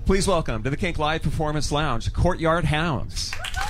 Please welcome to the Kink Live Performance Lounge, Courtyard Hounds.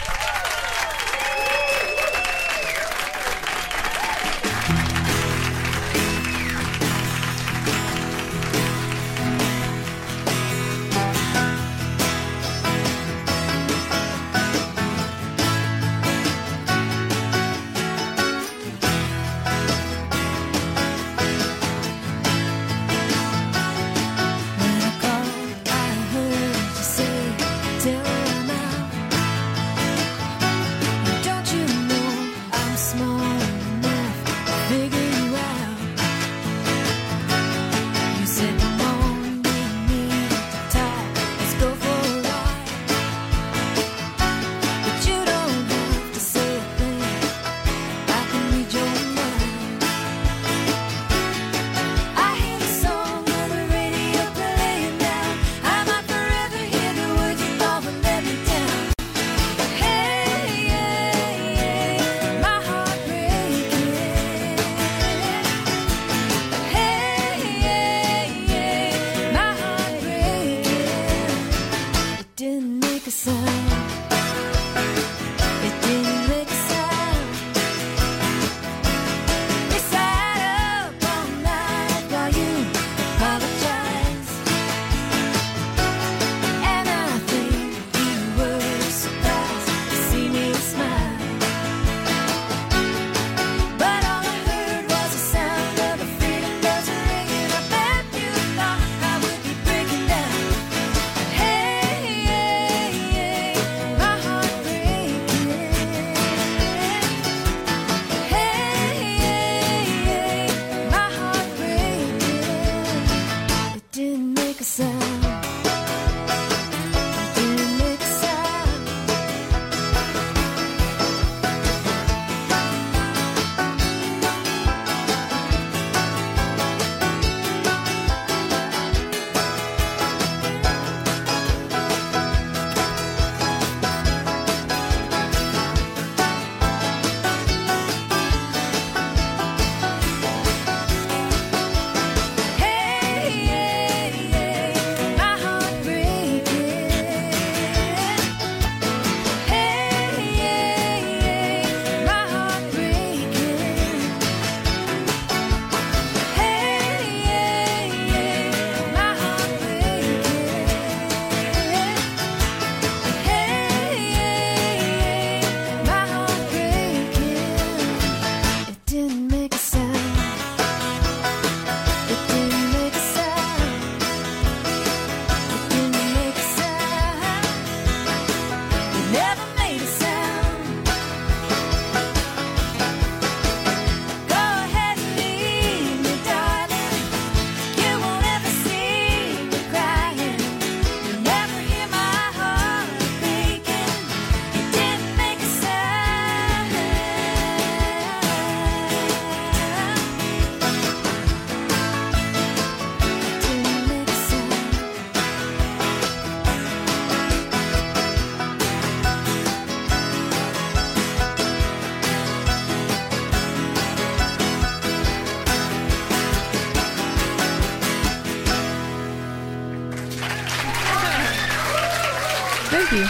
Thank you.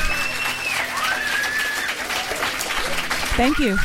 Thank you.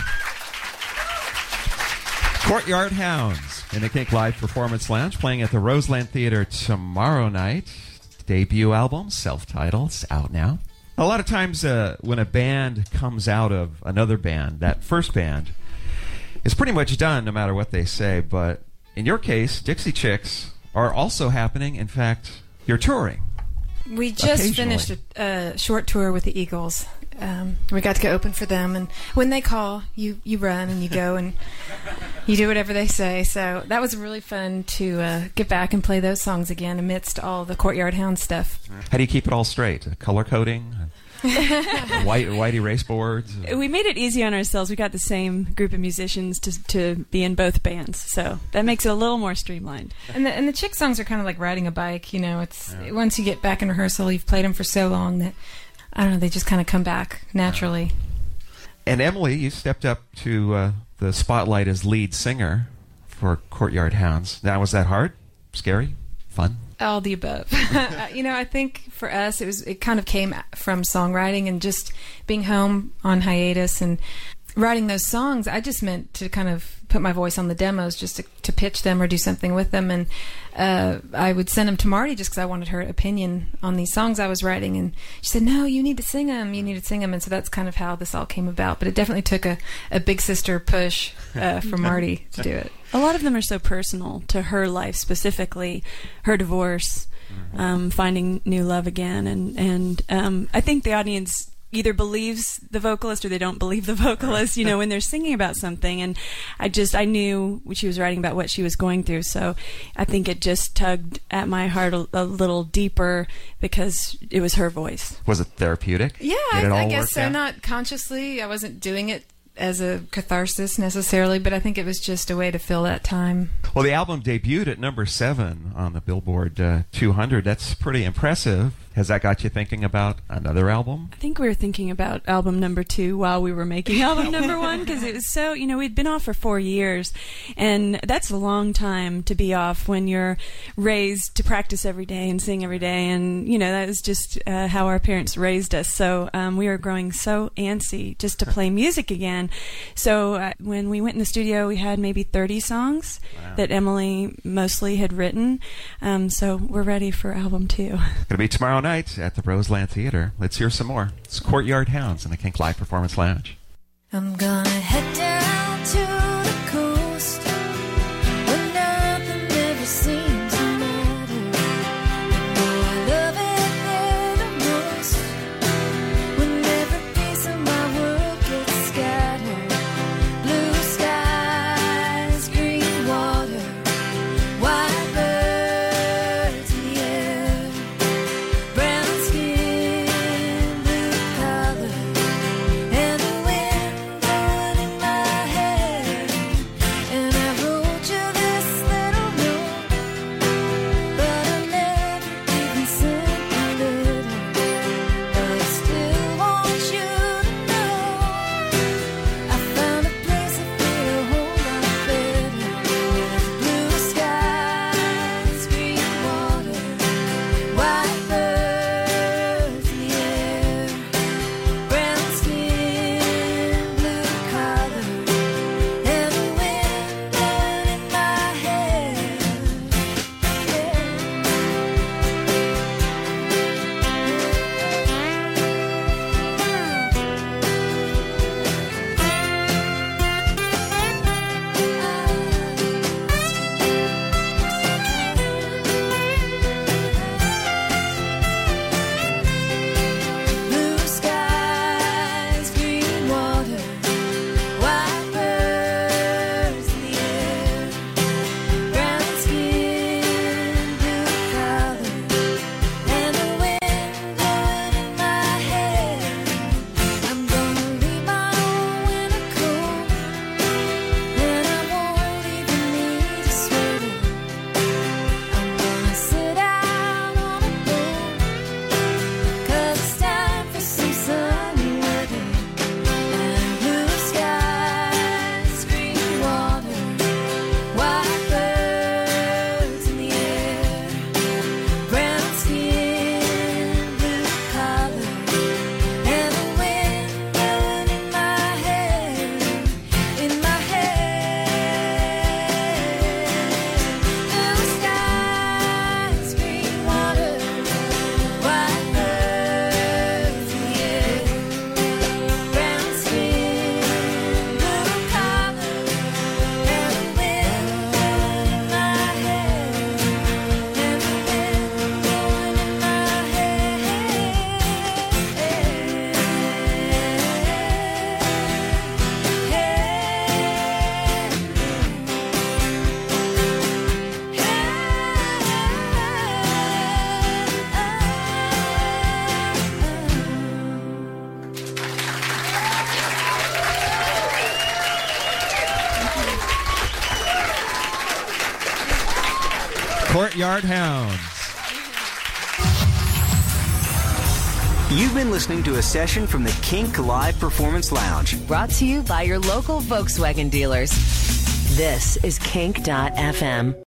Courtyard Hounds in the Kink Live Performance Lounge, playing at the Roseland Theater tomorrow night. Debut album, self-titled, it's out now. A lot of times when a band comes out of another band, that first band is pretty much done no matter what they say. But in your case, Dixie Chicks are also happening. In fact, you're touring. We just finished a short tour with the Eagles. We got to go open for them, and when they call, you run and you go and you do whatever they say. So that was really fun to get back and play those songs again amidst all the Courtyard Hound stuff. How do you keep it all straight? Color coding? white erase boards? We made it easy on ourselves. We got the same group of musicians to be in both bands, so that makes it a little more streamlined. And the chick songs are kind of like riding a bike. You know, it's once you get back in rehearsal, you've played them for so long that I don't know, they just kind of come back naturally. And Emily, you stepped up to the spotlight as lead singer for Courtyard Hounds. Now, was that hard? Scary? Fun? All the above. I think for us it kind of came from songwriting and just being home on hiatus and writing those songs. I just meant to kind of put my voice on the demos, just to pitch them or do something with them, and I would send them to Marty just because I wanted her opinion on these songs I was writing, and she said, no, you need to sing them, and so that's kind of how this all came about. But it definitely took a big sister push for Marty to do it. A lot of them are so personal to her life, specifically her divorce, finding new love again, and I think the audience either believes the vocalist or they don't believe the vocalist, when they're singing about something. And I knew she was writing about what she was going through, so I think it just tugged at my heart a little deeper because it was her voice. Was it therapeutic? Yeah, I guess so. Not consciously. I wasn't doing it as a catharsis necessarily, but I think it was just a way to fill that time. Well, the album debuted at number 7 on the Billboard 200. That's pretty impressive. Has that got you thinking about another album? I think we were thinking about album number 2 while we were making album number 1, because it was so, we'd been off for 4 years, and that's a long time to be off when you're raised to practice every day and sing every day, and, that was just how our parents raised us. So we were growing so antsy just to play music again. So when we went in the studio, we had maybe 30 songs that Emily mostly had written. So we're ready for album 2. Going to be tomorrow night at the Roseland Theater. Let's hear some more. It's Courtyard Hounds in the Kink Live Performance Lounge. I'm gonna head down to the coast where nothing ever seems to matter. Oh, I love it there the most when every piece of my world gets scattered. Blue skies, green water, white birds in the air, brown skin, blue collar, and the wind blowing in my hair. And I wrote you this little note, but I never even sent a letter. But I still want you to know I found a place I feel a whole lot better. Blue skies, green water, white birds in the air, brown skin, blue collar, and the wind blowing in my hair. Blue skies, green water, white birds in the air, brown skin, blue collar, and the wind blowing in my hair. I'm gonna leave my own winter coat, and I won't even need a sweater. I'm gonna sit out on a boat, 'cause it's time for some sunny weather. And blue skies, green water, white birds in the air, brown skin, blue collar, and the wind blowing in my hair, in my hair. Blue skies, green water, white birds in the air, brown skin, blue collar, and the wind blowing in my hair, and the wind blowing in my Courtyard Hounds. You've been listening to a session from the Kink Live Performance Lounge. Brought to you by your local Volkswagen dealers. This is Kink.FM.